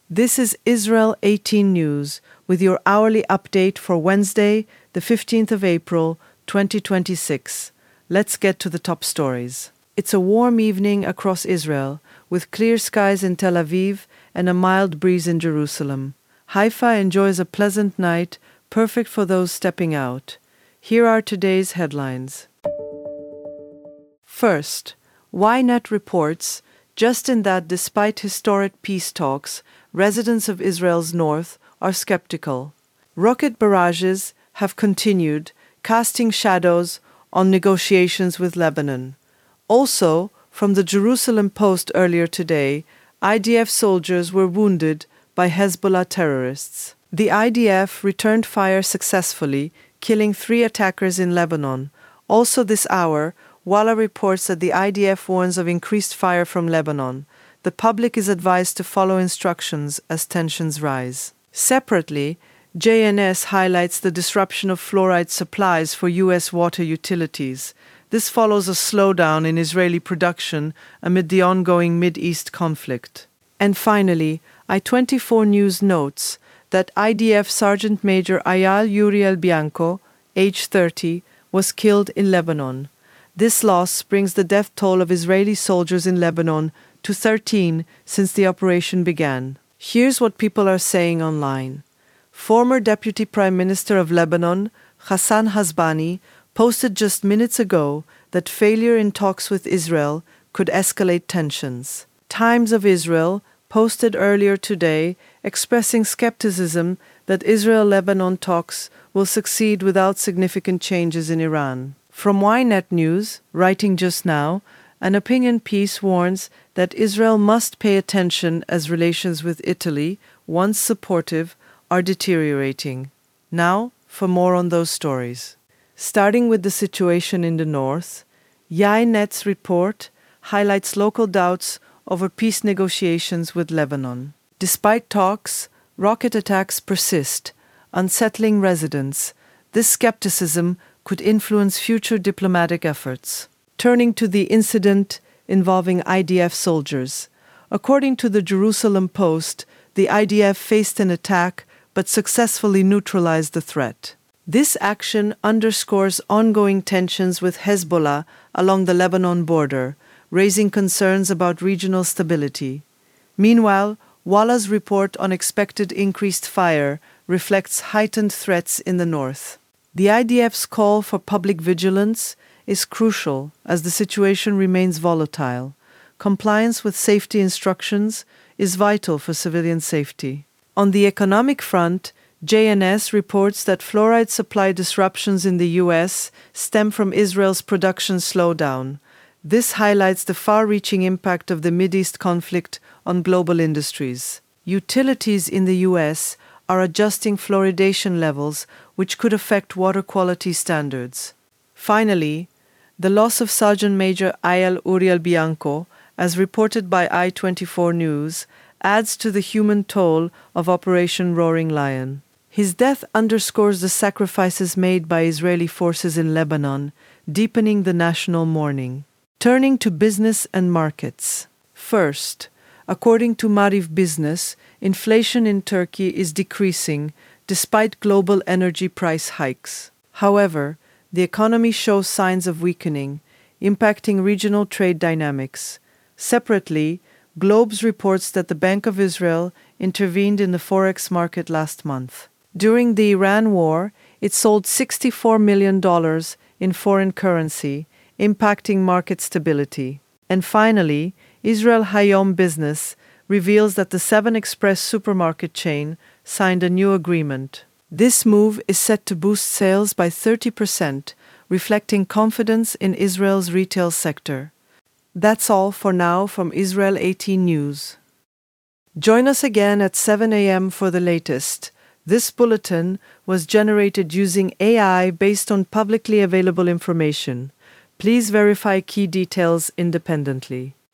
This is Israel 18 News with your hourly update for Wednesday, the 15th of April, 2026. Let's get to the top stories. It's a warm evening across Israel, with clear skies in Tel Aviv and a mild breeze in Jerusalem. Haifa enjoys a pleasant night, perfect for those stepping out. Here are today's headlines. First, Ynet reports, just in that despite historic peace talks, residents of Israel's north are skeptical. Rocket barrages have continued, casting shadows on negotiations with Lebanon. Also, from the Jerusalem Post earlier today, IDF soldiers were wounded by Hezbollah terrorists. The IDF returned fire successfully, killing 3 attackers in Lebanon. Also this hour, Walla reports that the IDF warns of increased fire from Lebanon. The public is advised to follow instructions as tensions rise. Separately, JNS highlights the disruption of fluoride supplies for U.S. water utilities. This follows a slowdown in Israeli production amid the ongoing Mid-East conflict. And finally, I-24 News notes that IDF Sergeant Major Eyal Uriel Bianco, age 30, was killed in Lebanon. This loss brings the death toll of Israeli soldiers in Lebanon to 13 since the operation began. Here's what people are saying online. Former Deputy Prime Minister of Lebanon, Hassan Hasbani, posted just minutes ago that failure in talks with Israel could escalate tensions. Times of Israel posted earlier today expressing skepticism that Israel-Lebanon talks will succeed without significant changes in Iran. From Ynet News, writing just now, an opinion piece warns that Israel must pay attention as relations with Italy, once supportive, are deteriorating. Now, for more on those stories. Starting with the situation in the north, Ynet's report highlights local doubts over peace negotiations with Lebanon. Despite talks, rocket attacks persist, unsettling residents. This skepticism could influence future diplomatic efforts. Turning to the incident involving IDF soldiers. According to the Jerusalem Post, the IDF faced an attack but successfully neutralized the threat. This action underscores ongoing tensions with Hezbollah along the Lebanon border, raising concerns about regional stability. Meanwhile, Walla's report on expected increased fire reflects heightened threats in the north. The IDF's call for public vigilance is crucial as the situation remains volatile. Compliance with safety instructions is vital for civilian safety. On the economic front, JNS reports that fluoride supply disruptions in the U.S. stem from Israel's production slowdown. This highlights the far-reaching impact of the Mideast conflict on global industries. Utilities in the U.S. are adjusting fluoridation levels, which could affect water quality standards. Finally, the loss of Sergeant Major Eyal Uriel Bianco, as reported by I-24 News, adds to the human toll of Operation Roaring Lion. His death underscores the sacrifices made by Israeli forces in Lebanon, deepening the national mourning. Turning to business and markets. First, according to Maariv Business, inflation in Turkey is decreasing despite global energy price hikes. However, the economy shows signs of weakening, impacting regional trade dynamics. Separately, Globes reports that the Bank of Israel intervened in the forex market last month. During the Iran war, it sold $64 million in foreign currency, impacting market stability. And finally, Israel Hayom Business reveals that the 7 Express supermarket chain signed a new agreement. This move is set to boost sales by 30%, reflecting confidence in Israel's retail sector. That's all for now from Israel 18 News. Join us again at 7 a.m. for the latest. This bulletin was generated using AI based on publicly available information. Please verify key details independently.